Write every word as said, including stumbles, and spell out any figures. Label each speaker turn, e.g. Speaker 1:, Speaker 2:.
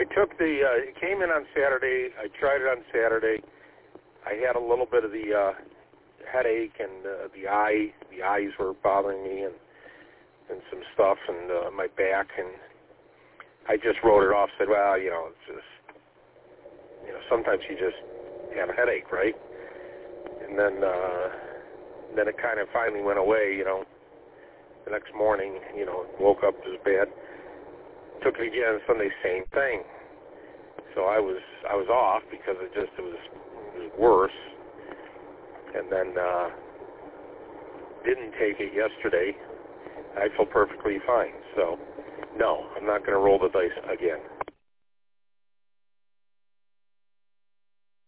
Speaker 1: I took the, uh, it came in on Saturday. I tried it on Saturday. I had a little bit of the uh, headache and uh, the eye, the eyes were bothering me and, and some stuff and uh, my back. And I just wrote it off, said, well, you know, it's just, you know, sometimes you just have a headache, right? And then, uh, then it kind of finally went away, you know. The next morning, you know, woke up to bed. Took it again Sunday, same thing. So I was I was off because it just it was it was worse. And then uh, didn't take it yesterday. I feel perfectly fine. So no, I'm not going to roll the dice again.